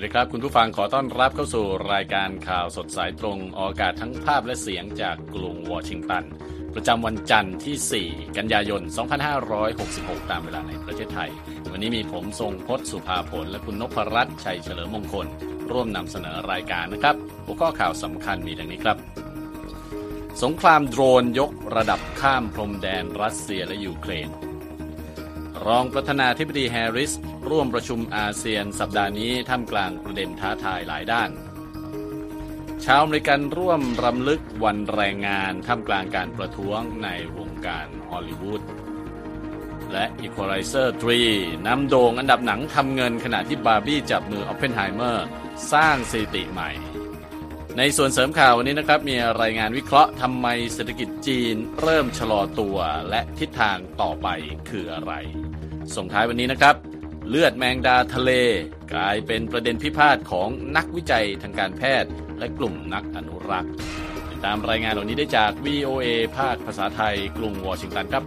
ดีครับคุณผู้ฟังขอต้อนรับเข้าสู่รายการข่าวสดสายตรงออกอากาศทั้งภาพและเสียงจากกรุงวอชิงตันประจำวันจันทร์ที่4กันยายน2566ตามเวลาในประเทศไทยวันนี้มีผมทรงพจน์สุภาผลและคุณนพรัตน์ชัยเฉลิมมงคลร่วมนำเสนอรายการนะครับหัวข้อข่าวสำคัญมีดังนี้ครับสงครามโดรนยกระดับข้ามพรมแดนรัสเซียและยูเครนรองประธานาธิบดีแฮริสร่วมประชุมอาเซียนสัปดาห์นี้ท่ามกลางประเด็นท้าทายหลายด้านชาวอเมริกันร่วมรำลึกวันแรงงานท่ามกลางการประท้วงในวงการฮอลลีวูดและ Equalizer 3 นำโด่งอันดับหนังทำเงินขณะที่บาร์บี้จับมือออปเพนไฮเมอร์สร้างสถิติใหม่ในส่วนเสริมข่าววันนี้นะครับมีรายงานวิเคราะห์ทำไมเศรษฐกิจจีนเริ่มชะลอตัวและทิศทางต่อไปคืออะไรส่งท้ายวันนี้นะครับเลือดแมงดาทะเลกลายเป็นประเด็นพิพาทของนักวิจัยทางการแพทย์และกลุ่มนักอนุรักษ์ติดตามรายงานเหล่านี้ได้จาก VOA ภาคภาษาไทยกรุงวอชิงตันครับ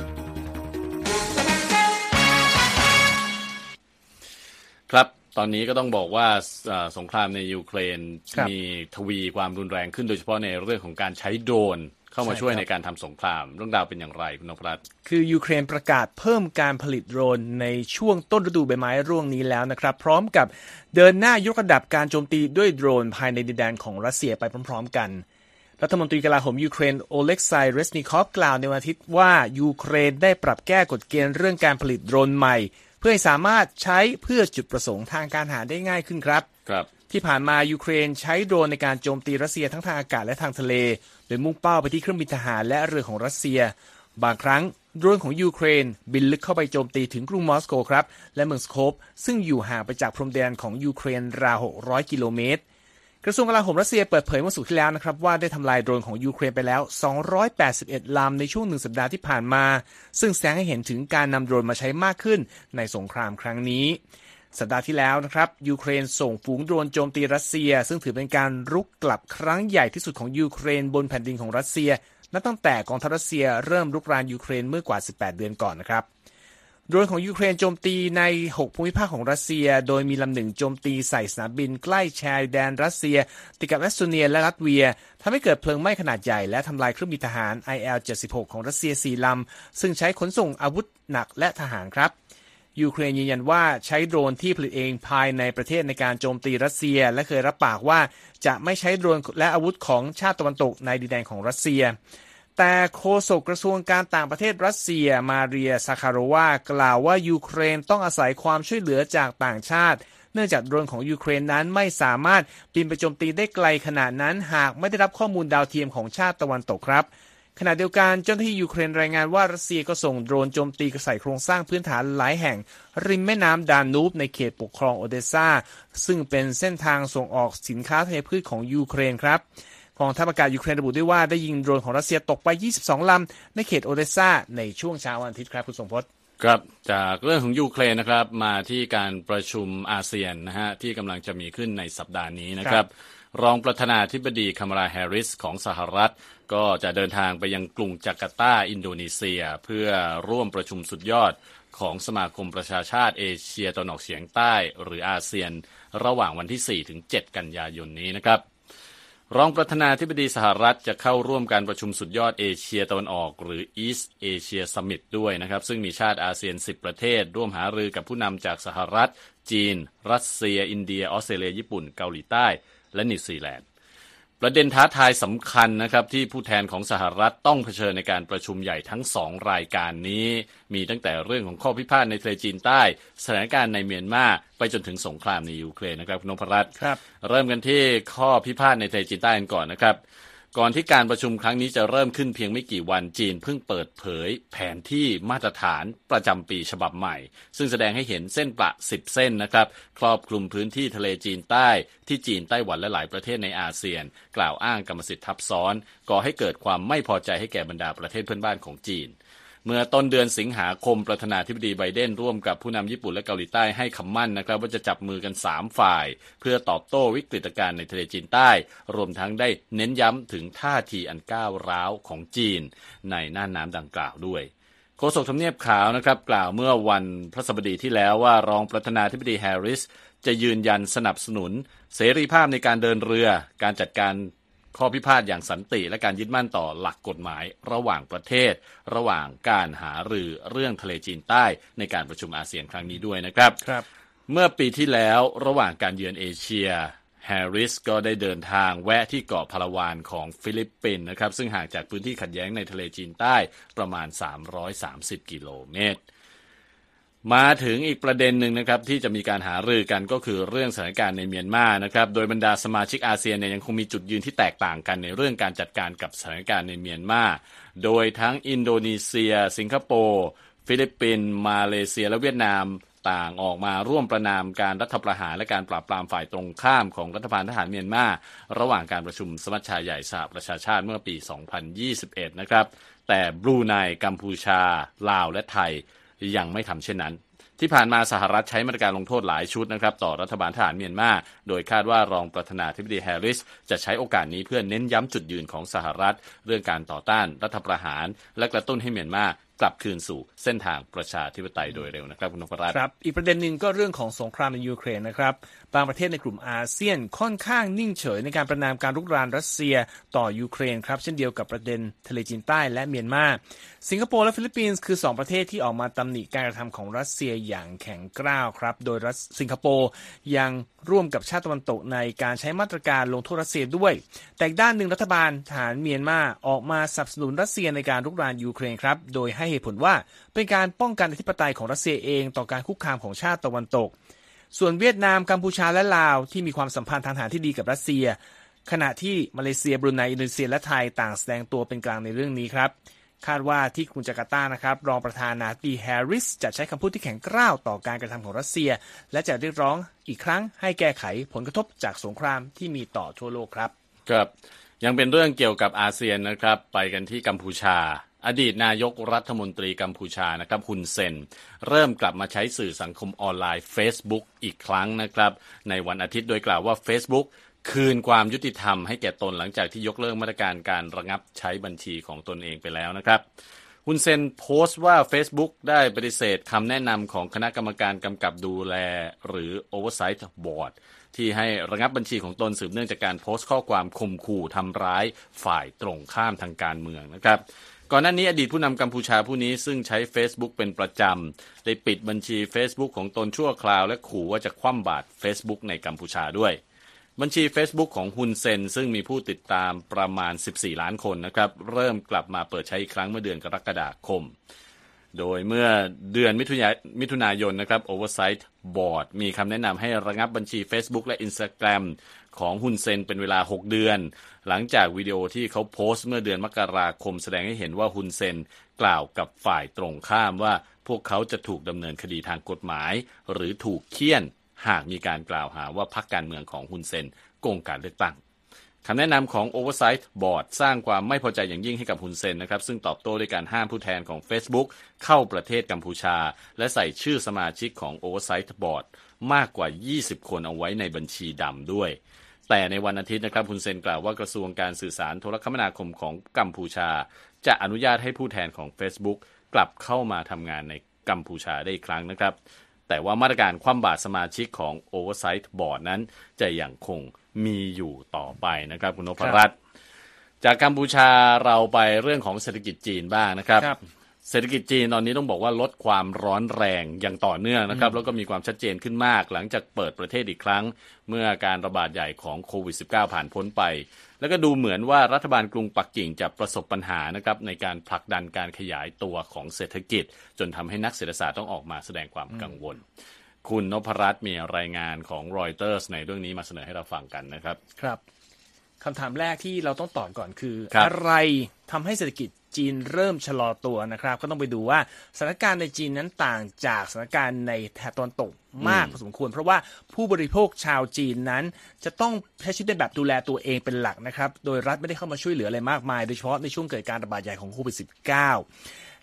ครับตอนนี้ก็ต้องบอกว่าสงครามในยูเครนมีทวีความรุนแรงขึ้นโดยเฉพาะในเรื่องของการใช้โดรนเข้ามาช่วยในการทำสงครามเรื่องราวเป็นอย่างไรคุณนพรัตน์คือยูเครนประกาศเพิ่มการผลิตโดรนในช่วงต้นฤดูใบไม้ร่วงนี้แล้วนะครับพร้อมกับเดินหน้ายกระดับการโจมตีด้วยโดรนภายในดินแดนของรัสเซียไปพร้อมๆกันรัฐมนตรีกลาโหมยูเครนโอเล็กไซเรสนิคอฟกล่าวในวันอาทิตย์ว่ายูเครนได้ปรับแก้กฎเกณฑ์เรื่องการผลิตโดรนใหม่เพื่อให้สามารถใช้เพื่อจุดประสงค์ทางการทหารได้ง่ายขึ้นครับที่ผ่านมายูเครนใช้โดรนในการโจมตีรัสเซียทั้งทางอากาศและทางทะเลโดยมุ่งเป้าไปที่เครื่องบินทหารและเรือของรัสเซียบางครั้งโดรนของยูเครนบินลึกเข้าไปโจมตีถึงกรุงมอสโกครับและเมืองสโคปซึ่งอยู่ห่างไปจากพรมแดนของยูเครนราว600กิโลเมตรกระทรวงกลาโหมรัสเซียเปิดเผยเมื่อศุกร์ที่แล้วนะครับว่าได้ทำลายโดรนของยูเครนไปแล้ว281ลำในช่วง1สัปดาห์ที่ผ่านมาซึ่งแสดงให้เห็นถึงการนำโดรนมาใช้มากขึ้นในสงครามครั้งนี้สัปดาห์ที่แล้วนะครับยูเครนส่งฝูงโดรนโจมตีรัสเซียซึ่งถือเป็นการรุกกลับครั้งใหญ่ที่สุดของยูเครนบนแผ่นดินของรัสเซียนับตั้งแต่กองทัพรัสเซียเริ่มรุกรานยูเครนเมื่อกว่า18เดือนก่อนนะครับโดรนของยูเครนโจมตีใน6ภูมิภาคของรัสเซียโดยมีลำหนึ่งโจมตีใส่สนามบินใกล้ชายแดนรัสเซียติดกับเอสโตเนียและลัตเวียทำให้เกิดเพลิงไหม้ขนาดใหญ่และทำลายเครื่องบินทหาร IL-76 ของรัสเซีย4ลำซึ่งใช้ขนส่งอาวุธหนักและทหารครับยูเครนยืนยันว่าใช้โดรนที่ผลิตเองภายในประเทศในการโจมตีรัสเซียและเคยรับปากว่าจะไม่ใช้โดรนและอาวุธของชาติตะวันตกในดินแดนของรัสเซียแต่โฆษกกระทรวงการต่างประเทศรัสเซียมาเรียซาคารโวากล่าวว่ายูเครนต้องอาศัยความช่วยเหลือจากต่างชาติเนื่องจากโดรนของยูเครนนั้นไม่สามารถบินไปโจมตีได้ไกลขนาดนั้นหากไม่ได้รับข้อมูลดาวเทียมของชาติตะวันตกครับขณะเดียวกันเจ้าหน้าที่ยูเครนรายงานว่ารัสเซียก็ส่งโดรนโจมตีใส่โครงสร้างพื้นฐานหลายแห่งริมแม่น้ำดานูบในเขตปกครองโอเดสซาซึ่งเป็นเส้นทางส่งออกสินค้าธัญพืชของยูเครนครับกองทัพอากาศยูเครนระบุด้วยว่าได้ยิงโดรนของรัสเซียตกไป22ลำในเขตโอเดสซาในช่วงเช้าวันอาทิตย์ครับคุณสมพศครับจากเรื่องของยูเครนนะครับมาที่การประชุมอาเซียนนะฮะที่กำลังจะมีขึ้นในสัปดาห์นี้นะครับรองประธานาธิบดีคามาลาแฮร์ริสของสหรัฐก็จะเดินทางไปยังกรุงจาการ์ตาอินโดนีเซียเพื่อร่วมประชุมสุดยอดของสมาคมประชาชาติเอเชียตะวันออกเฉียงใต้หรืออาเซียนระหว่างวันที่ 4-7 กันยายนนี้นะครับรองประธานาธิบดีสหรัฐจะเข้าร่วมการประชุมสุดยอดเอเชียตะวันออกหรือ East Asia Summit ด้วยนะครับซึ่งมีชาติอาเซียน10ประเทศร่วมหารือกับผู้นำจากสหรัฐจีนรัสเซียอินเดียออสเตรเลียญี่ปุ่นเกาหลีใต้และนิวซีแลนด์ประเด็นท้าทายสำคัญนะครับที่ผู้แทนของสหรัฐต้องเผชิญในการประชุมใหญ่ทั้ง2รายการนี้มีตั้งแต่เรื่องของข้อพิพาทในทะเลจีนใต้สถานการณ์ในเมียนมาไปจนถึงสงครามในยูเครนนะครับคุณนพรัตน์เริ่มกันที่ข้อพิพาทในทะเลจีนใต้กันก่อนนะครับก่อนที่การประชุมครั้งนี้จะเริ่มขึ้นเพียงไม่กี่วันจีนเพิ่งเปิดเผยแผนที่มาตรฐานประจำปีฉบับใหม่ซึ่งแสดงให้เห็นเส้นประ10เส้นนะครับครอบคลุมพื้นที่ทะเลจีนใต้ที่จีนไต้หวันและหลายประเทศในอาเซียนกล่าวอ้างกรรมสิทธิ์ทับซ้อนก่อให้เกิดความไม่พอใจให้แก่บรรดาประเทศเพื่อนบ้านของจีนเมื่อต้นเดือนสิงหาคมประธานาธิบดีไบเดนร่วมกับผู้นำญี่ปุ่นและเกาหลีใต้ให้คำมั่นนะครับว่าจะจับมือกัน3ฝ่ายเพื่อตอบโต้วิกฤตการณ์ในทะเลจีนใต้รวมทั้งได้เน้นย้ำถึงท่าทีอันก้าวร้าวของจีนในน่านน้ำดังกล่าวด้วยโฆษกทำเนียบขาวนะครับกล่าวเมื่อวันพฤหัสบดีที่แล้วว่ารองประธานาธิบดีแฮร์ริสจะยืนยันสนับสนุนเสรีภาพในการเดินเรือการจัดการข้อพิพาทอย่างสันติและการยึดมั่นต่อหลักกฎหมายระหว่างประเทศระหว่างการหารือเรื่องทะเลจีนใต้ในการประชุมอาเซียนครั้งนี้ด้วยนะครับเมื่อปีที่แล้วระหว่างการเยือนเอเชียแฮร์ริสก็ได้เดินทางแวะที่เกาะพาลาวานของฟิลิปปินส์นะครับซึ่งห่างจากพื้นที่ขัดแย้งในทะเลจีนใต้ประมาณ330กิโลเมตรมาถึงอีกประเด็นหนึ่งนะครับที่จะมีการหารือกันก็คือเรื่องสถานการณ์ในเมียนมานะครับโดยบรรดาสมาชิกอาเซียนเนี่ยยังคงมีจุดยืนที่แตกต่างกันในเรื่องการจัดการกับสถานการณ์ในเมียนมาโดยทั้งอินโดนีเซียสิงคโปร์ฟิลิปปินส์มาเลเซียและเวียดนามต่างออกมาร่วมประณามการรัฐประหารและการปราบปรามฝ่ายตรงข้ามของรัฐบาลทหารเมียนมาระหว่างการประชุมสมัชชาใหญ่สหประชาชาติเมื่อปี 2021 นะครับแต่บรูไนกัมพูชาลาวและไทยยังไม่ทำเช่นนั้นที่ผ่านมาสหรัฐใช้มาตรการลงโทษหลายชุดนะครับต่อรัฐบาลทหารเมียนมาโดยคาดว่ารองประธานาธิบดีแฮร์ริสจะใช้โอกาสนี้เพื่อเน้นย้ำจุดยืนของสหรัฐเรื่องการต่อต้านรัฐประหารและกระตุ้นให้เมียนมากลับคืนสู่เส้นทางประชาธิปไตยโดยเร็วนะครับคุณนพรัตน์ครับอีกประเด็นหนึ่งก็เรื่องของสงครามในยูเครนนะครับบางประเทศในกลุ่มอาเซียนค่อนข้างนิ่งเฉยในการประณามการรุกรานรัสเซียต่อยูเครนครับเช่นเดียวกับประเด็นทะเลจีนใต้และเมียนมาสิงคโปร์และฟิลิปปินส์คือ2ประเทศที่ออกมาตำหนิการกระทำของรัสเซียอย่างแข็งกร้าวครับโดยสิงคโปร์ยังร่วมกับชาติตะวันตกในการใช้มาตรการลงโทษรัสเซียด้วยแต่อีกด้านหนึ่งรัฐบาลทหารเมียนมาออกมาสนับสนุนรัสเซียในการรุกรานยูเครนครับโดยให้เหตุผลว่าเป็นการป้องกันอธิปไตยของรัสเซียเองต่อการคุกคามของชาติตะวันตกส่วนเวียดนามกัมพูชาและลาวที่มีความสัมพันธ์ทางทหารที่ดีกับรัสเซียขณะที่มาเลเซียบรูไนอินโดนีเซียและไทยต่างแสดงตัวเป็นกลางในเรื่องนี้ครับคาดว่าที่กรุงจาการ์ตานะครับรองประธานาธิบดีแฮร์ริสจะใช้คำพูดที่แข็งกร้าวต่อการกระทำของรัสเซียและจะเรียกร้องอีกครั้งให้แก้ไขผลกระทบจากสงครามที่มีต่อทั่วโลกครับครับยังเป็นเรื่องเกี่ยวกับอาเซียนนะครับไปกันที่กัมพูชาอดีตนายกรัฐมนตรีกัมพูชานะครับฮุนเซนเริ่มกลับมาใช้สื่อสังคมออนไลน์ Facebook อีกครั้งนะครับในวันอาทิตย์โดยกล่าวว่า Facebook คืนความยุติธรรมให้แก่ตนหลังจากที่ยกเลิกมาตรการการระงับใช้บัญชีของตนเองไปแล้วนะครับฮุนเซนโพสต์ว่า Facebook ได้ปฏิเสธคำแนะนำของคณะกรรมการกำกับดูแลหรือ Oversight Board ที่ให้ระงับบัญชีของตนสืบเนื่องจากการโพสต์ข้อความข่มขู่ทำร้ายฝ่ายตรงข้ามทางการเมืองนะครับก่อนหน้านี้อดีตผู้นำกัมพูชาผู้นี้ซึ่งใช้ Facebook เป็นประจำได้ปิดบัญชี Facebook ของตนชั่วคราวและขู่ว่าจะคว่ำบาตร Facebook ในกัมพูชาด้วยบัญชี Facebook ของฮุนเซนซึ่งมีผู้ติดตามประมาณ14ล้านคนนะครับเริ่มกลับมาเปิดใช้อีกครั้งเมื่อเดือนกรกฎาคมโดยเมื่อเดือนมิถุนายนนะครับ Oversight Board มีคำแนะนำให้ระงับบัญชี Facebook และ Instagram ของฮุนเซนเป็นเวลา6เดือนหลังจากวิดีโอที่เขาโพสต์เมื่อเดือนมกราคมแสดงให้เห็นว่าฮุนเซนกล่าวกับฝ่ายตรงข้ามว่าพวกเขาจะถูกดำเนินคดีทางกฎหมายหรือถูกเฆี่ยนหากมีการกล่าวหาว่าพรรคการเมืองของฮุนเซนโกงการเลือกตั้งคำแนะนำของ Oversight Board สร้างความไม่พอใจอย่างยิ่งให้กับฮุนเซนนะครับซึ่งตอบโต้ด้วยการห้ามผู้แทนของ Facebook เข้าประเทศกัมพูชาและใส่ชื่อสมาชิกของ Oversight Board มากกว่า20คนเอาไว้ในบัญชีดำด้วยแต่ในวันอาทิตย์นะครับฮุนเซนกล่าวว่ากระทรวงการสื่อสารโทรคมนาคมของกัมพูชาจะอนุญาตให้ผู้แทนของ Facebook กลับเข้ามาทำงานในกัมพูชาได้อีกครั้งนะครับแต่ว่ามาตรการคว่ำบาตรสมาชิกของ Oversight Board นั้นจะยังคงมีอยู่ต่อไปนะครับคุณนพรัตน์จากกัมพูชาเราไปเรื่องของเศรษฐกิจจีนบ้างนะครับเศรษฐกิจจีนตอนนี้ต้องบอกว่าลดความร้อนแรงอย่างต่อเนื่องนะครับแล้วก็มีความชัดเจนขึ้นมากหลังจากเปิดประเทศอีกครั้งเมื่อการระบาดใหญ่ของโควิด -19 ผ่านพ้นไปแล้วก็ดูเหมือนว่ารัฐบาลกรุงปักกิ่งจะประสบปัญหานะครับในการผลักดันการขยายตัวของเศรษฐกิจจนทำให้นักเศรษฐศาสตร์ต้องออกมาแสดงความกังวลคุณนพรัตน์มีรายงานของรอยเตอร์สในเรื่องนี้มาเสนอให้เราฟังกันนะครับครับคำถามแรกที่เราต้องตอบก่อนคืออะไรทำให้เศรษฐกิจจีนเริ่มชะลอตัวนะครับก็ต้องไปดูว่าสถานการณ์ในจีนนั้นต่างจากสถานการณ์ในแถบตะวันตกมากพอสมควรเพราะว่าผู้บริโภคชาวจีนนั้นจะต้องใช้ชีวิตในแบบดูแลตัวเองเป็นหลักนะครับโดยรัฐไม่ได้เข้ามาช่วยเหลืออะไรมากมายโดยเฉพาะในช่วงเกิดการระบาดใหญ่ของโควิด -19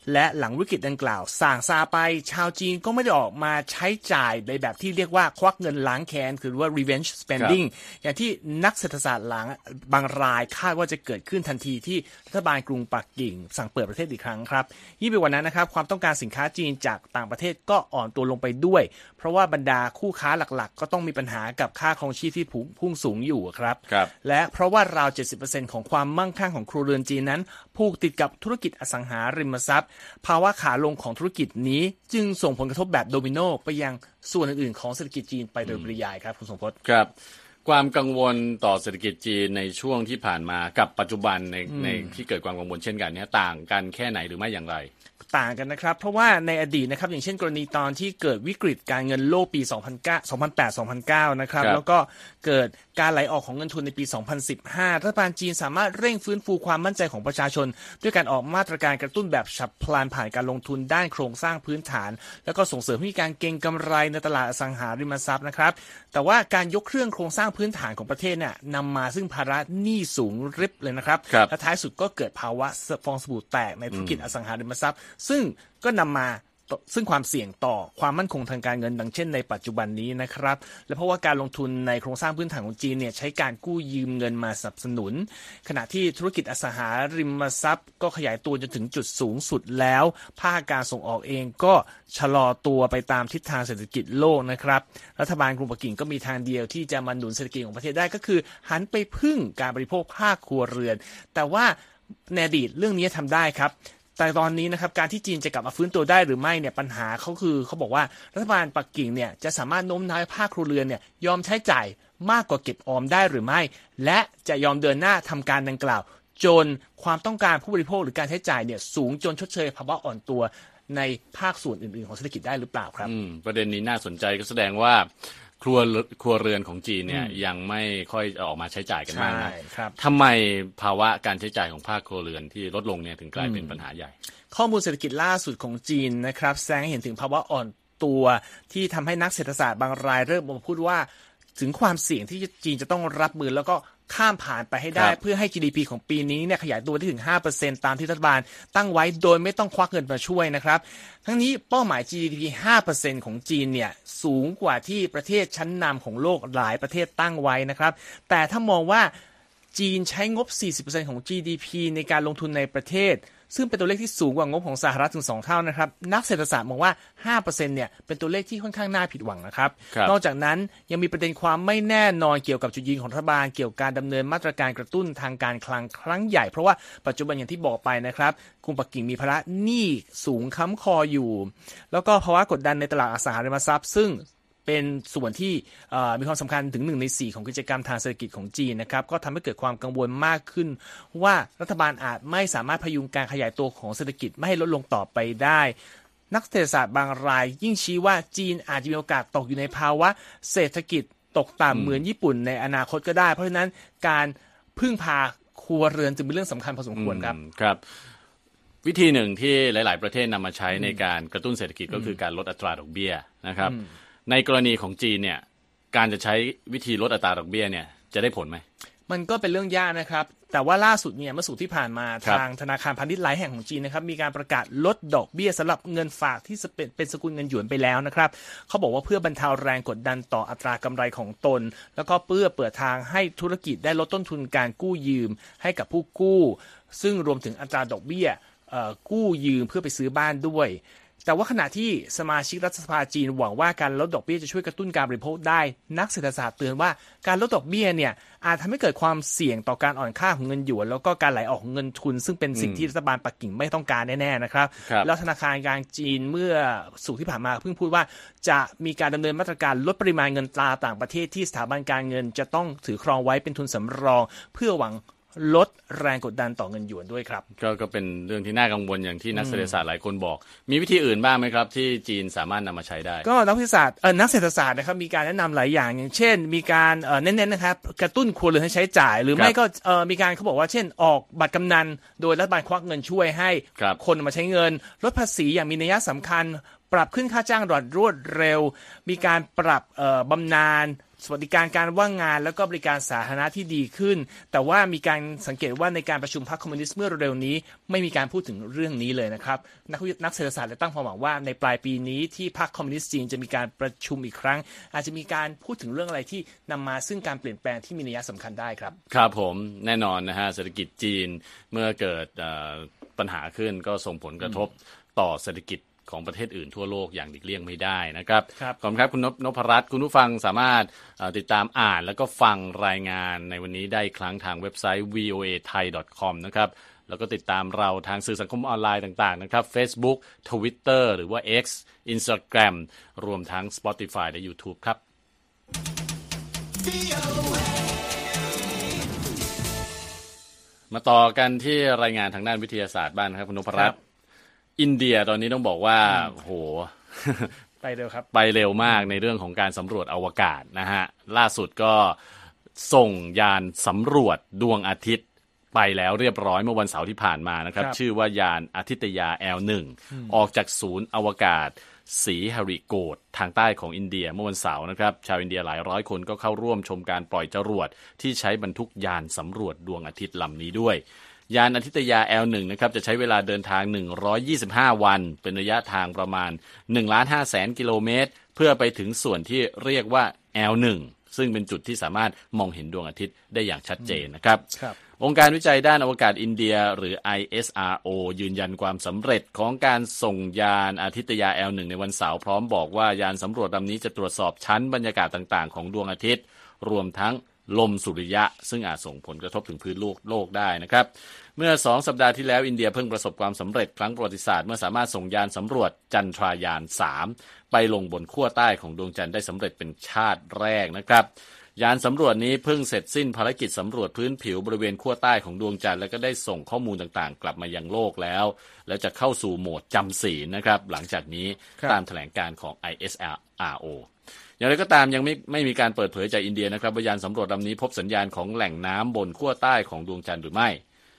และหลังวิกฤตดังกล่าวส่างซาไปชาวจีนก็ไม่ได้ออกมาใช้จ่ายในแบบที่เรียกว่าควักเงินล้างแค้นคือว่า revenge spending อย่างที่นักเศรษฐศาสตร์บางรายคาดว่าจะเกิดขึ้นทันทีที่รัฐบาลกรุงปักกิ่งสั่งเปิดประเทศอีกครั้งครับยิ่งไปกว่านั้นนะครับความต้องการสินค้าจีนจากต่างประเทศก็อ่อนตัวลงไปด้วยเพราะว่าบรรดาคู่ค้าหลักๆก็ต้องมีปัญหากับค่าครองชีพที่พุ่งสูงอยู่ครับและเพราะว่าราว 70% ของความมั่งคั่งของครัวเรือนจีนนั้นผูกติดกับธุรกิจอสังหาริมทรัพย์ภาวะขาลงของธุรกิจนี้จึงส่งผลกระทบแบบโดมิโนไปยังส่วนอื่นๆของเศรษฐกิจจีนไปโดยปริยายครับคุณสมพจน์ครับความกังวลต่อเศรษฐกิจจีนในช่วงที่ผ่านมากับปัจจุบันในที่เกิดความกังวลเช่นกันนี้ต่างกันแค่ไหนหรือไม่อย่างไรต่างกันนะครับเพราะว่าในอดีตนะครับอย่างเช่นกรณีตอนที่เกิดวิกฤตการเงินโลกปี 2008-2009 นะครับแล้วก็เกิดการไหลออกของเงินทุนในปี 2015 รัฐบาลจีนสามารถเร่งฟื้นฟูความมั่นใจของประชาชนด้วยการออกมาตรการกระตุ้นแบบฉับพลันผ่านการลงทุนด้านโครงสร้างพื้นฐานแล้วก็ส่งเสริมให้มีการเก็งกำไรในตลาดอสังหาริมทรัพย์นะครับแต่ว่าการยกเครื่องโครงสร้างพื้นฐานของประเทศเนี่ยนำมาซึ่งภาระหนี้สูงริบเลยนะครับและท้ายสุดก็เกิดภาวะฟองสบู่แตกในธุรกิจอสังหาริมทรัพย์ซึ่งก็นำมาซึ่งความเสี่ยงต่อความมั่นคงทางการเงินดังเช่นในปัจจุบันนี้นะครับและเพราะว่าการลงทุนในโครงสร้างพื้นฐานของจีนเนี่ยใช้การกู้ยืมเงินมาสนับสนุนขณะที่ธุรกิจอสังหาริมทรัพย์ก็ขยายตัวจนถึงจุดสูงสุดแล้วภาคการส่งออกเองก็ชะลอตัวไปตามทิศทางเศรษฐกิจโลกนะครับรัฐบาลกรุงปักกิ่งก็มีทางเดียวที่จะมาหนุนเศรษฐกิจของประเทศได้ก็คือหันไปพึ่งการบริโภคภาคครัวเรือนแต่ว่าในอดีตเรื่องนี้ทำได้ครับแต่ตอนนี้นะครับการที่จีนจะกลับมาฟื้นตัวได้หรือไม่เนี่ยปัญหาเขาบอกว่ารัฐบาลปักกิ่งเนี่ยจะสามารถโน้มน้าวภาคครัวเรือนเนี่ยยอมใช้จ่ายมากกว่าเก็บออมได้หรือไม่และจะยอมเดินหน้าทำการดังกล่าวจนความต้องการผู้บริโภคหรือการใช้จ่ายเนี่ยสูงจนชดเชยภาวะอ่อนตัวในภาคส่วนอื่นๆของเศรษฐกิจได้หรือเปล่าครับประเด็นนี้น่าสนใจก็แสดงว่าครัวเรือนของจีนเนี่ยยังไม่ค่อยออกมาใช้จ่ายกันมากนะทำไมภาวะการใช้จ่ายของภาคครัวเรือนที่ลดลงเนี่ยถึงกลายเป็นปัญหาใหญ่ข้อมูลเศรษฐกิจล่าสุดของจีนนะครับแสดงให้เห็นถึงภาวะอ่อนตัวที่ทำให้นักเศรษฐศาสตร์บางรายเริ่มมาพูดว่าถึงความเสี่ยงที่จีนจะต้องรับมือแล้วก็ข้ามผ่านไปให้ได้เพื่อให้ GDP ของปีนี้เนี่ยขยายตัวได้ถึง 5% ตามที่รัฐบาลตั้งไว้โดยไม่ต้องควักเงินมาช่วยนะครับทั้งนี้เป้าหมาย GDP 5% ของจีนเนี่ยสูงกว่าที่ประเทศชั้นนำของโลกหลายประเทศตั้งไว้นะครับแต่ถ้ามองว่าจีนใช้งบ 40% ของ GDP ในการลงทุนในประเทศซึ่งเป็นตัวเลขที่สูงกว่างบของสหรัฐถึง2เท่านะครับนักเศรษฐศาสตร์มองว่า 5% เนี่ยเป็นตัวเลขที่ค่อนข้างน่าผิดหวังนะครับนอกจากนั้นยังมีประเด็นความไม่แน่นอนเกี่ยวกับจุดยืนของรัฐบาลเกี่ยวกับการดำเนินมาตรการกระตุ้นทางการคลังครั้งใหญ่เพราะว่าปัจจุบันอย่างที่บอกไปนะครับกรุงปักกิ่งมีภาระหนี้สูงค้ำคออยู่แล้วก็ภาวะกดดันในตลาดอสังหาริมทรัพย์ซึ่งเป็นส่วนที่มีความสำคัญถึง1 ใน 4ของกิจกรรมทางเศรษฐกิจของจีนนะครับก็ทำให้เกิดความกังวลมากขึ้นว่ารัฐบาลอาจไม่สามารถพยุงการขยายตัวของเศรษฐกิจไม่ให้ลดลงต่อไปได้นักเศรษฐศาสตร์บางรายยิ่งชี้ว่าจีนอาจจะมีโอกาสตกอยู่ในภาวะเศรษฐกิจตกต่ำเหมือนญี่ปุ่นในอนาคตก็ได้เพราะฉะนั้นการพึ่งพาครัวเรือนจึงเป็นเรื่องสำคัญพอสมควรครับครับวิธีหนึ่งที่หลายๆประเทศนำมาใช้ในการกระตุ้นเศรษฐกิจก็คือการลดอัตราดอกเบี้ยนะครับในกรณีของจีนเนี่ยการจะใช้วิธีลดอัตราดอกเบี้ยเนี่ยจะได้ผลไหมมันก็เป็นเรื่องยากนะครับแต่ว่าล่าสุดเนี่ยเมื่อสุดที่ผ่านมาทางธนาคารพาณิชย์หลายแห่งของจีนนะครับมีการประกาศลดดอกเบี้ยสำหรับเงินฝากที่เป็นสกุลเงินหยวนไปแล้วนะครับเขาบอกว่าเพื่อบรรเทาแรงกดดันต่ออัตรากำไรของตนแล้วก็เพื่อเปิดทางให้ธุรกิจได้ลดต้นทุนการกู้ยืมให้กับผู้กู้ซึ่งรวมถึงอัตราดอกเบี้ยกู้ยืมเพื่อไปซื้อบ้านด้วยแต่ว่าขณะที่สมาชิกรัฐสภาจีนหวังว่าการลดดอกเบี้ยจะช่วยกระตุ้นการบริโภคได้นักเศรษฐศาสตร์เตือนว่าการลดดอกเบี้ยเนี่ยอาจทำให้เกิดความเสี่ยงต่อการอ่อนค่าของเงินหยวนแล้วก็การไหลออกของเงินทุนซึ่งเป็นสิ่งที่รัฐบาลปักกิ่งไม่ต้องการแน่ๆนะครับแล้วธนาคารกลางจีนเมื่อสุกที่ผ่านมาเพิ่งพูดว่าจะมีการดำเนินมาตรการลดปริมาณเงินตราต่างประเทศที่สถาบันการเงินจะต้องถือครองไว้เป็นทุนสำรองเพื่อหวังลดแรงกดดันต่อเงินหยวนด้วยครับก็เป็นเรื่องที่น่ากังวลอย่างที่นักเศรษฐศาสตร์หลายคนบอกมีวิธีอื่นบ้างไหมครับที่จีนสามารถนำมาใช้ได้ก็นักเศรษฐศาสตร์นักเศรษฐศาสตร์นะครับมีการแนะนำหลายอย่างอย่างเช่นมีการเน้นๆนะครับกระตุ้นครัวเรือนให้ใช้จ่ายหรือไม่ก็มีการเขาบอกว่าเช่นออกบัตรกำนันโดยรัฐบาลควักเงินช่วยให้คนมาใช้เงินลดภาษีอย่างมีนัยสำคัญปรับขึ้นค่าจ้างรวดเร็วมีการปรับบำนาญสวัสดิการการว่างงานแล้วก็บริการสาธารณะที่ดีขึ้นแต่ว่ามีการสังเกตว่าในการประชุมพรรคคอมมิวนิสต์เมื่อเร็วนี้ไม่มีการพูดถึงเรื่องนี้เลยนะครับนักเศรษฐศาสตร์เลยตั้งความหวังว่าในปลายปีนี้ที่พรรคคอมมิวนิสต์จีนจะมีการประชุมอีกครั้งอาจจะมีการพูดถึงเรื่องอะไรที่นำมาซึ่งการเปลี่ยนแปลงที่มีนัยสำคัญได้ครับครับผมแน่นอนนะฮะเศรษฐกิจจีนเมื่อเกิดปัญหาขึ้นก็ส่งผลกระทบต่อเศรษฐกิจของประเทศอื่นทั่วโลกอย่างหลีกเลี่ยงไม่ได้นะครับขอบคุณครับคุณนพรัตน์คุณผู้ฟังสามารถติดตามอ่านแล้วก็ฟังรายงานในวันนี้ได้ครั้งทางเว็บไซต์ voathai.com นะครับแล้วก็ติดตามเราทางสื่อสังคมออนไลน์ต่างๆนะครับ Facebook Twitter หรือว่า X Instagram รวมทั้ง Spotify และ YouTube ครับมาต่อกันที่รายงานทางด้านวิทยาศาสตร์บ้างนะครับคุณนพรัตน์อินเดียตอนนี้ต้องบอกว่าโหไปเร็วครับไปเร็วมากในเรื่องของการสำรวจอวกาศนะฮะล่าสุดก็ส่งยานสำรวจดวงอาทิตย์ไปแล้วเรียบร้อยเมื่อวันเสาร์ที่ผ่านมานะครับชื่อว่ายานอาทิตยา L1 ออกจากศูนย์อวกาศศรีหริโกฏทางใต้ของอินเดียเมื่อวันเสาร์นะครับชาวอินเดียหลายร้อยคนก็เข้าร่วมชมการปล่อยจรวดที่ใช้บรรทุกยานสำรวจดวงอาทิตย์ลำนี้ด้วยยานอาทิตยา L1 นะครับจะใช้เวลาเดินทาง125วันเป็นระยะทางประมาณ 1,500,000 กิโลเมตรเพื่อไปถึงส่วนที่เรียกว่า L1 ซึ่งเป็นจุดที่สามารถมองเห็นดวงอาทิตย์ได้อย่างชัดเจนนะครับองค์การวิจัยด้านอวกาศอินเดียหรือ ISRO ยืนยันความสำเร็จของการส่งยานอาทิตยา L1 ในวันเสาร์พร้อมบอกว่ายานสำรวจลำนี้จะตรวจสอบชั้นบรรยากาศต่างๆของดวงอาทิตย์รวมทั้งลมสุริยะซึ่งอาจส่งผลกระทบถึงพื้นโลกได้นะครับเมื่อ2 สัปดาห์ที่แล้วอินเดียเพิ่งประสบความสำเร็จครั้งประวัติศาสตร์เมื่อสามารถส่งยานสำรวจจันทรายาน 3 ไปลงบนขั้วใต้ของดวงจันทร์ได้สำเร็จเป็นชาติแรกนะครับยานสำรวจนี้เพิ่งเสร็จสิ้นภารกิจสำรวจพื้นผิวบริเวณขั้วใต้ของดวงจันทร์แล้วก็ได้ส่งข้อมูลต่างๆกลับมายังโลกแล้วและจะเข้าสู่โหมดจำศีลนะครับหลังจากนี้ตามแถลงการของ ISRO อย่างไรก็ตามยังไม่มีการเปิดเผยจากอินเดียนะครับว่ายานสำรวจลำนี้พบสัญญาณของแหล่งน้ำบนขั้วใต้ของดวงจันทร์หรือไม่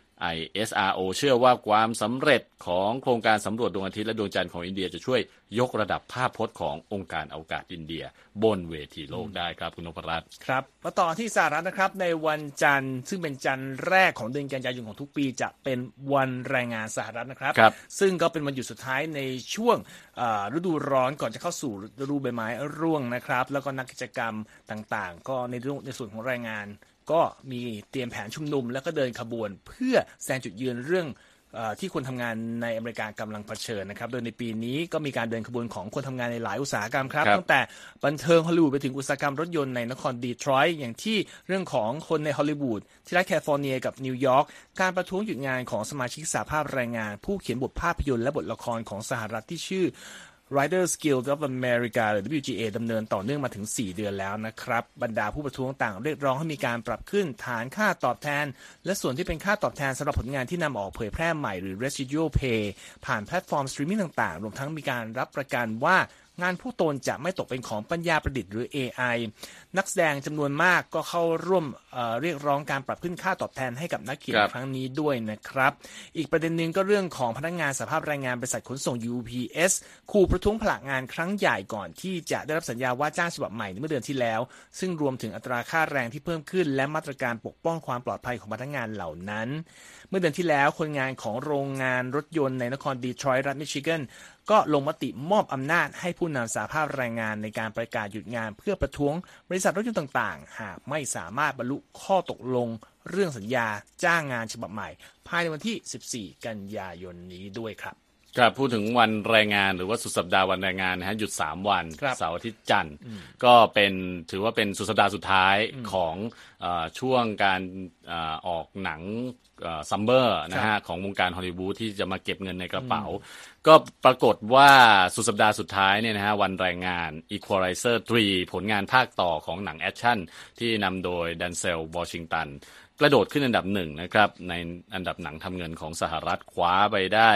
ISRO เชื่อว่าความสำเร็จของโครงการสำรวจดวงอาทิตย์และดวงจันทร์ของอินเดียจะช่วยยกระดับภาพพจน์ขององค์การอวกาศอินเดียบนเวทีโลกได้ครับคุณนพรัตน์ครับมาต่อที่สหรัฐนะครับในวันจันทร์ซึ่งเป็นจันทร์แรกของเดือนกันยายนของทุกปีจะเป็นวันแรงงานสหรัฐนะครับซึ่งก็เป็นวันหยุดสุดท้ายในช่วงฤดูร้อนก่อนจะเข้าสู่ฤดูใบไม้ร่วงนะครับแล้วก็นักกิจกรรมต่างๆก็ในส่วนของแรงงานก็มีเตรียมแผนชุมนุมแล้วก็เดินขบวนเพื่อแสดงจุดยืนเรื่องที่คนทำงานในอเมริกากำลังเผชิญนะครับโดยในปีนี้ก็มีการเดินขบวนของคนทำงานในหลายอุตสาหกรรมครับตั้งแต่บันเทิงฮอลลีวูดไปถึงอุตสาหกรรมรถยนต์ในนครดีทรอยต์อย่างที่เรื่องของคนในฮอลลีวูดที่รัฐแคลิฟอร์เนียกับนิวยอร์กการประท้วงหยุดงานของสมาชิกสหภาพแรงงานผู้เขียนบทภาพยนตร์และบทละครของสหรัฐที่ชื่อWriters Guild of America หรือ WGA ดำเนินต่อเนื่องมาถึง4 เดือนแล้วนะครับบรรดาผู้ประท้วงต่างเรียกร้องให้มีการปรับขึ้นฐานค่าตอบแทนและส่วนที่เป็นค่าตอบแทนสำหรับผลงานที่นำออกเผยแพร่ใหม่หรือ Residual Pay ผ่านแพลตฟอร์มสตรีมมิ่งต่างๆรวมทั้งมีการรับประกันว่างานผู้ตนจะไม่ตกเป็นของปัญญาประดิษฐ์หรือ AI นักแสดงจำนวนมากก็เข้าร่วมเรียกร้องการปรับขึ้นค่าตอบแทนให้กับนักเขียนครั้งนี้ด้วยนะครับอีกประเด็นหนึ่งก็เรื่องของพนักงานสภาพแรงงานบริษัทขนส่ง UPS ขู่ประท้วงผลักงานครั้งใหญ่ก่อนที่จะได้รับสัญญาว่าจ้างฉบับใหม่เมื่อเดือนที่แล้วซึ่งรวมถึงอัตราค่าแรงที่เพิ่มขึ้นและมาตรการปกป้องความปลอดภัยของพนักงานเหล่านั้นเมื่อเดือนที่แล้วคนงานของโรงงานรถยนต์ในนครดีทรอยต์รัฐมิชิแกนก็ลงมติมอบอำนาจให้ผู้นำสหภาพแรงงานในการประกาศหยุดงานเพื่อประท้วงบริษัทรถยนต์ต่างๆหากไม่สามารถบรรลุข้อตกลงเรื่องสัญญาจ้างงานฉบับใหม่ภายในวันที่14กันยายนนี้ด้วยครับครับพูดถึงวันแรงงานหรือว่าสุดสัปดาห์วันแรงงานนะฮะหยุด3วันเสาร์อาทิตย์จันทร์ก็เป็นถือว่าเป็นสุดสัปดาห์สุดท้ายของช่วงการออกหนังซัมเมอร์นะฮะของวงการฮอลลีวูดที่จะมาเก็บเงินในกระเป๋าก็ปรากฏว่าสุดสัปดาห์สุดท้ายเนี่ยนะฮะวันแรงงาน Equalizer 3 ผลงานภาคต่อของหนังแอคชั่นที่นำโดยดันเซลวอชิงตันกระโดดขึ้นอันดับ1นะครับในอันดับหนังทำเงินของสหรัฐคว้าไปได้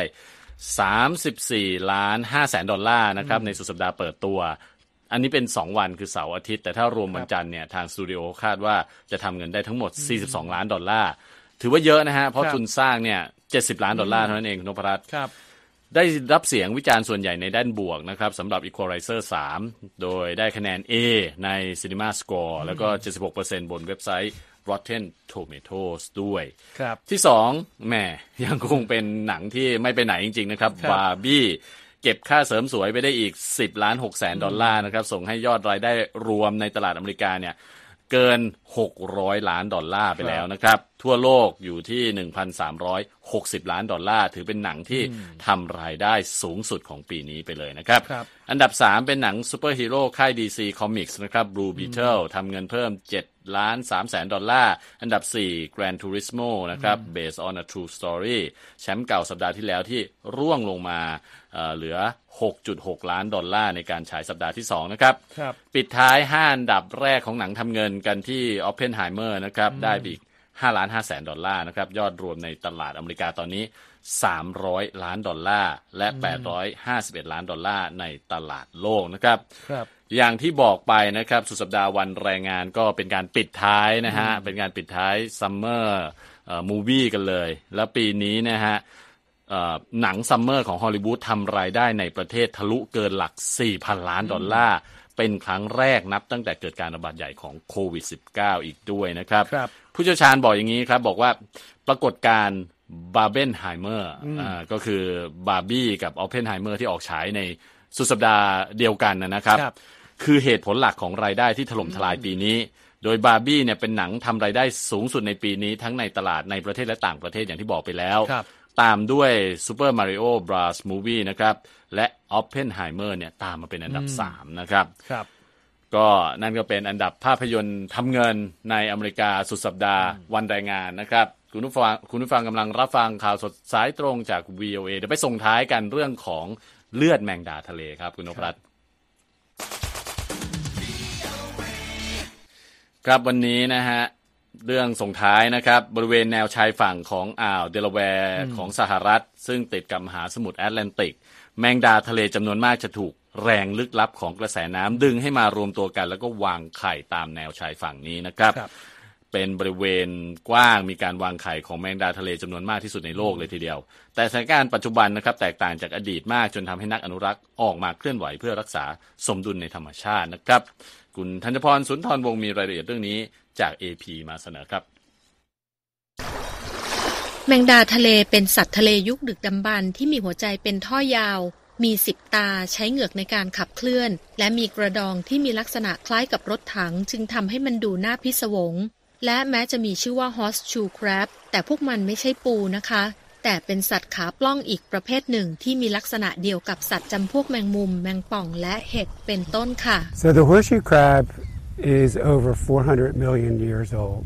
$34.5 นะครับในสุดสัปดาห์เปิดตัวอันนี้เป็น2วันคือเสาร์อาทิตย์แต่ถ้ารวมวันจันทร์เนี่ยทางสตูดิโอคาดว่าจะทำเงินได้ทั้งหมด$42 ล้านถือว่าเยอะนะฮะเพราะทุนสร้างเนี่ย$70 ล้านเท่านั้นเองคุณนพรัตน์ได้รับเสียงวิจารณ์ส่วนใหญ่ในด้านบวกนะครับสำหรับ Equalizer 3 โดยได้คะแนน A ใน Cinema Score แล้วก็ 76% บนเว็บไซต์ Rotten Tomatoes ด้วยที่2แหมยังคงเป็นหนังที่ไม่ไปไหนจริงๆนะครับ Barbie เก็บค่าเสริมสวยไปได้อีก$10.6 ล้านนะครับส่งให้ยอดรายได้รวมในตลาดอเมริกาเนี่ยเกิน$600 ล้านไปแล้วนะครับทั่วโลกอยู่ที่ 1,360 ล้านดอลลาร์ถือเป็นหนังที่ทำรายได้สูงสุดของปีนี้ไปเลยนะครับอันดับ3เป็นหนังซูเปอร์ฮีโร่ค่าย DC Comics นะครับ Blue Beetle ทำเงินเพิ่ม$7.3 แสนอันดับ4 Gran Turismo นะครับ Based on a True Story แชมป์เก่าสัปดาห์ที่แล้วที่ร่วงลงมาเหลือ$6.6 ล้านในการฉายสัปดาห์ที่2นะครับปิดท้าย5อันดับแรกของหนังทำเงินกันที่ Oppenheimer นะครับได้อีก$5.5 แสนนะครับยอดรวมในตลาดอเมริกาตอนนี้$300 ล้านและ$851 ล้านในตลาดโลกนะครับอย่างที่บอกไปนะครับสุดสัปดาห์วันแรงงานก็เป็นการปิดท้ายนะฮะเป็นการปิดท้ายซัมเมอร์มูฟวี่กันเลยแล้วปีนี้นะฮะหนังซัมเมอร์ของฮอลลีวูดทำรายได้ในประเทศทะลุเกินหลัก$4,000 ล้านเป็นครั้งแรกนับตั้งแต่เกิดการระบาดใหญ่ของโควิด -19 อีกด้วยนะครับผู้เชี่ยวชาญบอกอย่างนี้ครับบอกว่าปรากฏการณ์บาร์เบนไฮเมอร์ก็คือบาร์บี้กับออปเพนไฮเมอร์ที่ออกฉายในสุดสัปดาห์เดียวกันนะครับคือเหตุผลหลักของรายได้ที่ถล่มทลายปีนี้โดยบาร์บี้เนี่ยเป็นหนังทำรายได้สูงสุดในปีนี้ทั้งในตลาดในประเทศและต่างประเทศอย่างที่บอกไปแล้วตามด้วย Super Mario Bros Movie นะครับและ Oppenheimer เนี่ยตามมาเป็นอันดับ3นะครับก็นั่นก็เป็นอันดับภาพยนตร์ทำเงินในอเมริกาสุดสัปดาห์วันแรงงานนะครับคุณผู้ฟังกำลังรับฟังข่าวสดสายตรงจาก VOA เดี๋ยวไปส่งท้ายกันเรื่องของเลือดแมงดาทะเลครับคุณนพรัตน์ครับวันนี้นะฮะเรื่องส่งท้ายนะครับบริเวณแนวชายฝั่งของอ่าวเดลาแวร์ของสหรัฐซึ่งติดกับมหาสมุทรแอตแลนติกแมงดาทะเลจำนวนมากจะถูกแรงลึกลับของกระแสน้ำดึงให้มารวมตัวกันแล้วก็วางไข่ตามแนวชายฝั่งนี้นะครับเป็นบริเวณกว้างมีการวางไข่ของแมงดาทะเลจำนวนมากที่สุดในโลกเลยทีเดียวแต่สถานการณ์ปัจจุบันนะครับแตกต่างจากอดีตมากจนทำให้นักอนุรักษ์ออกมาเคลื่อนไหวเพื่อรักษาสมดุลในธรรมชาตินะครับคุณธัญพรสุนทรวงศ์มีรายละเอียดเรื่องนี้จาก AP มาเสนอครับแมงดาทะเลเป็นสัตว์ทะเลยุคดึกดำบรรพ์ที่มีหัวใจเป็นท่อยาวมี10 ตาใช้เหงือกในการขับเคลื่อนและมีกระดองที่มีลักษณะคล้ายกับรถถังจึงทำให้มันดูน่าพิศวงและแม้จะมีชื่อว่า Horseshoe Crab แต่พวกมันไม่ใช่ปูนะคะแต่เป็นสัตว์ขาปล้องอีกประเภทหนึ่งที่มีลักษณะเดียวกับสัตว์จำพวกแมงมุมแมงป่องและเห็ดเป็นต้นค่ะ So the horseshoe crab is over 400 million years old.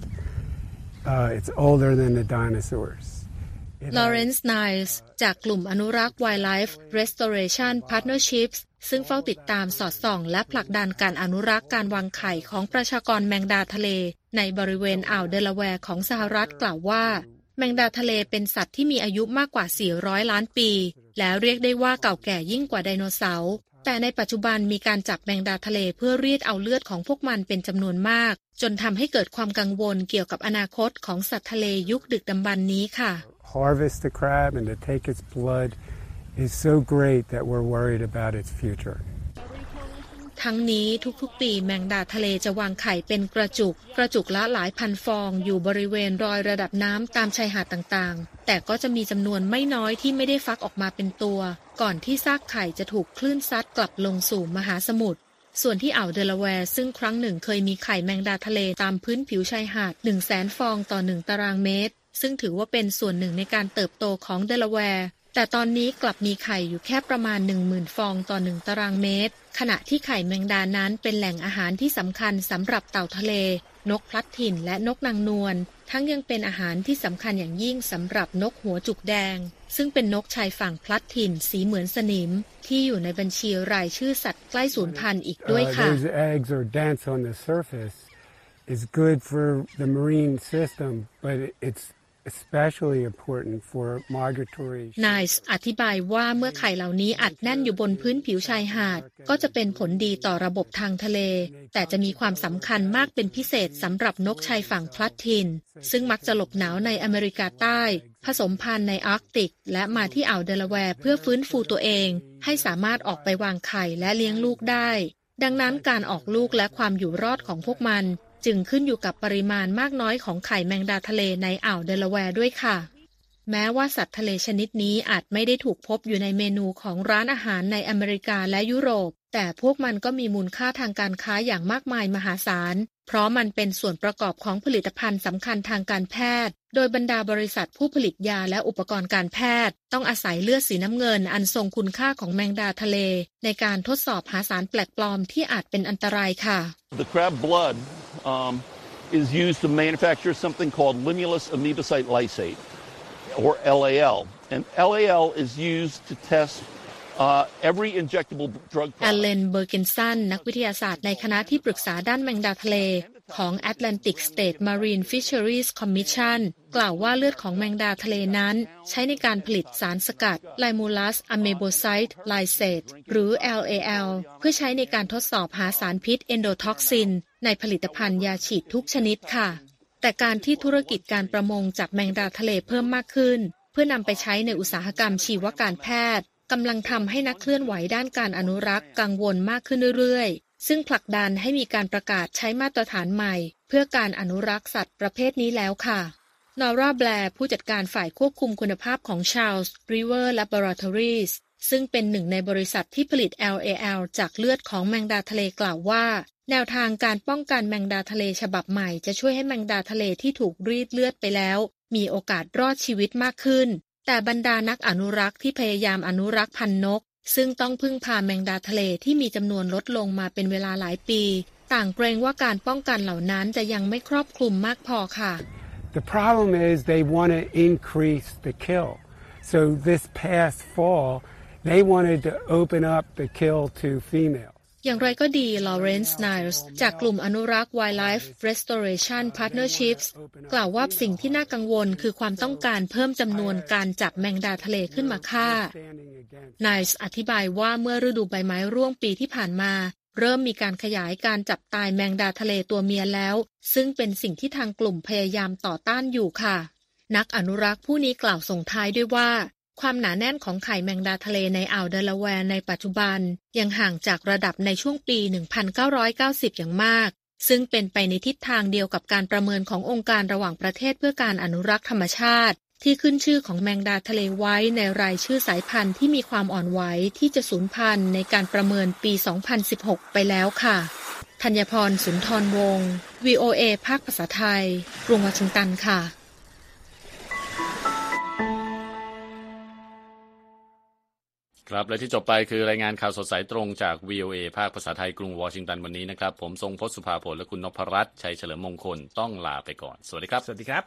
It's older than the dinosaurs. Lawrence Niles จากกลุ่มอนุรักษ์ Wildlife Restoration Partnerships ซึ่งเฝ้าติดตามสอดส่องและผลักดันการอนุรักษ์การวางไข่ของประชากรแมงดาทะเลในบริเวณอ่าวเดลาแวร์ของสหรัฐกล่าวว่าแมงดาทะเลเป็นสัตว์ที่มีอายุมากกว่า400 ล้านปีแล้วเรียกได้ว่าเก่าแก่ยิ่งกว่าไดโนเสาร์แต่ในปัจจุบันมีการจับแมงดาทะเลเพื่อรีดเอาเลือดของพวกมันเป็นจำนวนมากจนทำให้เกิดความกังวลเกี่ยวกับอนาคตของสัตว์ทะเลยุคดึกดำบรรพ์นี้ค่ะ Harvest the crab and to take its blood is so great that we're worried about its future. ทั้งนี้ทุกๆปีแมงดาทะเลจะวางไข่เป็นกระจุกละหลายพันฟองอยู่บริเวณรอยระดับน้ำตามชายหาดต่างๆแต่ก็จะมีจำนวนไม่น้อยที่ไม่ได้ฟักออกมาเป็นตัวก่อนที่ซากไข่จะถูกคลื่นซัดกลับลงสู่มหาสมุทรส่วนที่อ่าวเดลาแวร์ซึ่งครั้งหนึ่งเคยมีไข่แมงดาทะเลตามพื้นผิวชายหาด 100,000 ฟองต่อ1ตารางเมตรซึ่งถือว่าเป็นส่วนหนึ่งในการเติบโตของเดลาแวร์แต่ตอนนี้กลับมีไข่อยู่แค่ประมาณ 10,000 ฟองต่อ1ตารางเมตรขณะที่ไข่แมงดานั้นเป็นแหล่งอาหารที่สำคัญสำหรับเต่าทะเลนกพลัดถิ่นและนกนางนวลทั้งยังเป็นอาหารที่สำคัญอย่างยิ่งสำหรับนกหัวจุกแดงซึ่งเป็นนกชายฝั่งพลัดถิ่นสีเหมือนสนิมที่อยู่ในบัญชีรายชื่อสัตว์ใกล้สูญพันธุ์อีกด้วยค่ะ Those eggs or dance on the surface is good for the marine system but it's especially important for migratory นายอธิบายว่าเมื่อไข่เหล่านี้อัดแน่นอยู่บนพื้นผิวชายหาดก็จะเป็นผลดีต่อระบบทางทะเลแต่จะมีความสำคัญมากเป็นพิเศษสำหรับนกชายฝั่งพลัดถิ่นซึ่งมักจะหลบหนาวในอเมริกาใต้ผสมพันธุ์ในอาร์กติกและมาที่อ่าวเดลาแวร์เพื่อฟื้นฟูตัวเองให้สามารถออกไปวางไข่และเลี้ยงลูกได้ดังนั้นการออกลูกและความอยู่รอดของพวกมันจึงขึ้นอยู่กับปริมาณมากน้อยของไข่แมงดาทะเลในอ่าวเดลาแวร์ด้วยค่ะแม้ว่าสัตว์ทะเลชนิดนี้อาจไม่ได้ถูกพบอยู่ในเมนูของร้านอาหารในอเมริกาและยุโรปแต่พวกมันก็มีมูลค่าทางการค้าอย่างมากมายมหาศาลเพราะมันเป็นส่วนประกอบของผลิตภัณฑ์สำคัญทางการแพทย์โดยบรรดาบริษัทผู้ผลิตยาและอุปกรณ์การแพทย์ต้องอาศัยเลือดสีน้ำเงินอันทรงคุณค่าของแมงดาทะเลในการทดสอบหาสารแปลกปลอมที่อาจเป็นอันตรายค่ะ The crab blood is used to manufacture something called Limulus amoebocyte lysate or LAL and LAL is used to test every injectable drug แอลเลนเบอร์เกนสันนักวิทยาศาสตร์ในคณะที่ปรึกษาด้านแมงดาทะเลของ Atlantic State Marine Fisheries Commission กล่าวว่าเลือดของแมงดาทะเลนั้นใช้ในการผลิตสารสกัด Limulus amoebocyte lysate หรือ LAL เพื่อใช้ในการทดสอบหาสารพิษ endotoxin ในผลิตภัณฑ์ยาฉีดทุกชนิดค่ะแต่การที่ธุรกิจการประมงจับแมงดาทะเลเพิ่มมากขึ้นเพื่อนำไปใช้ในอุตสาหกรรมชีวการแพทย์กำลังทำให้นักเคลื่อนไหวด้านการอนุรักษ์กังวลมากขึ้นเรื่อยๆซึ่งผลักดันให้มีการประกาศใช้มาตรฐานใหม่เพื่อการอนุรักษ์สัตว์ประเภทนี้แล้วค่ะนอร่าแบร์ผู้จัดการฝ่ายควบคุมคุณภาพของ Charles River Laboratories ซึ่งเป็นหนึ่งในบริษัทที่ผลิต LAL จากเลือดของแมงดาทะเลกล่าวว่าแนวทางการป้องกันแมงดาทะเลฉบับใหม่จะช่วยให้แมงดาทะเลที่ถูกรีดเลือดไปแล้วมีโอกาสรอดชีวิตมากขึ้นแต่บรรดานักอนุรักษ์ที่พยายามอนุรักษ์พันธุ์นกซึ่งต้องพึ่งพาแมงดาทะเลที่มีจำนวนลดลงมาเป็นเวลาหลายปีต่างเกรงว่าการป้องกันเหล่านั้นจะยังไม่ครอบคลุมมากพอค่ะ The problem is they want to increase the kill. So this past fall, they wanted to open up the kill to females. อย่างไรก็ดีลอเรนซ์ ไนล์ส์จากกลุ่มอนุรักษ์ Wildlife Restoration Partnerships กล่าวว่าสิ่งที่น่ากังวลคือความต้องการเพิ่มจำนวนการจับแมงดาทะเลขึ้นมาฆ่า ไนล์ส์อธิบายว่าเมื่อฤดูใบไม้ร่วงปีที่ผ่านมาเริ่มมีการขยายการจับตายแมงดาทะเลตัวเมียแล้วซึ่งเป็นสิ่งที่ทางกลุ่มพยายามต่อต้านอยู่ค่ะนักอนุรักษ์ผู้นี้กล่าวส่งท้ายด้วยว่าความหนาแน่นของไข่แมงดาทะเลในอ่าวเดลาแวร์ในปัจจุบันยังห่างจากระดับในช่วงปี 1990 อย่างมากซึ่งเป็นไปในทิศทางเดียวกับการประเมินขององค์การระหว่างประเทศเพื่อการอนุรักษ์ธรรมชาติที่ขึ้นชื่อของแมงดาทะเลไว้ในรายชื่อสายพันธุ์ที่มีความอ่อนไหวที่จะสูญพันธุ์ในการประเมินปี 2016 ไปแล้วค่ะธัญพร สุนทรวงศ์ VOA ภาคภาษาไทยกรุงวอชิงตันค่ะครับและที่จบไปคือรายงานข่าวสดสายตรงจาก VOA ภาคภาษาไทยกรุงวอชิงตันวันนี้นะครับผมทรงพจน์สุภาผลและคุณนพรัตน์ชัยเฉลิมมงคลต้องลาไปก่อนสวัสดีครับสวัสดีครับ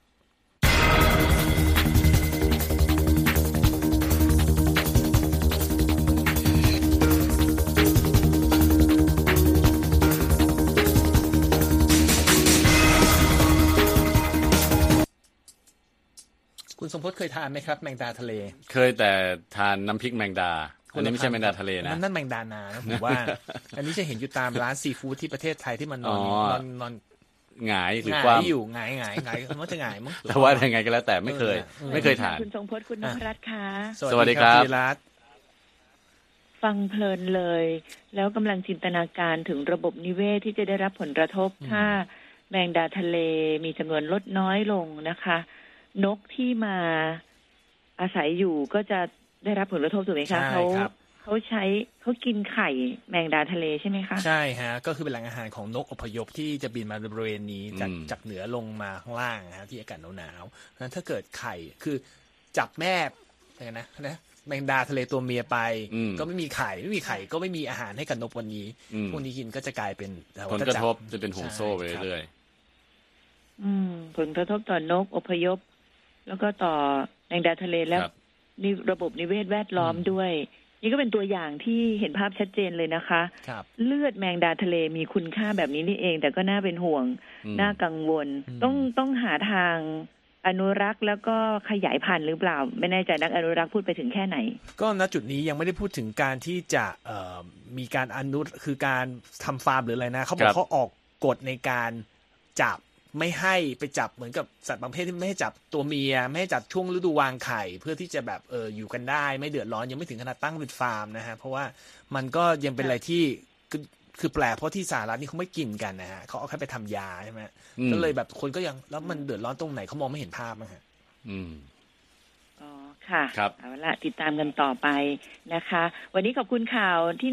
คุณสมพจน์เคยทานไหมครับแมงดาทะเลเคยแต่ทานน้ำพริกแมงดาอันนี้ไม่ใช่แมงดาทะเลนะนั่นแมงดานานะผมว่า อันนี้จะเห็นอยู่ตามร้านซีฟู้ดที่ประเทศไทยที่มันนอนหงายหรือความอยู่หงายมันจะหงายมั้งแต่ว่ายังไงก็แล้วแต่ไม่เคยทานคุณทรงพจน์คุณนพรัตน์ค่ะสวัสดีครับฟังเพลินเลยแล้วกำลังจินตนาการถึงระบบนิเวศที่จะได้รับผลกระทบถ้าแมงดาทะเลมีจำนวนลดน้อยลงนะคะนกที่มาอาศัยอยู่ก็จะได้รับผลกระทบถูกไหมคะเขากินไข่แมงดาทะเลใช่ไหมคะใช่ฮะก็คือเป็นแหล่งอาหารของนกอพยพที่จะบินมาบริเวณนี้จากเหนือลงมาข้างล่างฮะที่อากาศหนาวๆนั้นถ้าเกิดไข่คือจับแม่นะแมงดาทะเลตัวเมียไปก็ไม่มีไข่ก็ไม่มีอาหารให้กับนกวันนี้พวกนี้กินก็จะกลายเป็นผลกระทบจะเป็นห่วงโซ่ไปเรื่อยผลกระทบต่อนกอพยพแล้วก็ต่อแมงดาทะเลแล้วนี่ระบบนิเวศแวดล้อมด้วยนี่ก็เป็นตัวอย่างที่เห็นภาพชัดเจนเลยนะคะเลือดแมงดาทะเลมีคุณค่าแบบนี้นี่เองแต่ก็น่าเป็นห่วงน่ากังวลต้องหาทางอนุรักษ์แล้วก็ขยายพันธุ์หรือเปล่าไม่แน่ใจนักอนุรักษ์พูดไปถึงแค่ไหนก็ณจุดนี้ยังไม่ได้พูดถึงการที่จะมีการคือการทำฟาร์มหรืออะไรนะเขาบอกเขาออกกฎในการจับไม่ให้ไปจับเหมือนกับสัตว์บางประเภทที่ไม่ให้จับตัวเมียไม่ให้จับช่วงฤดูวางไข่เพื่อที่จะแบบอยู่กันได้ไม่เดือดร้อนยังไม่ถึงขนาดตั้งเป็นฟาร์มนะฮะเพราะว่ามันก็ยังเป็นอะไรที่คือแปลกเพราะที่สหรัฐนี่เขาไม่กินกันนะฮะเขาเอาแค่ไปทำยาใช่ไหมก็เลยแบบคนก็ยังแล้วมันเดือดร้อนตรงไหนเขามองไม่เห็นภาพนะฮะอ๋อค่ะเอาละติดตามกันต่อไปนะคะวันนี้ขอบคุณข่าวที่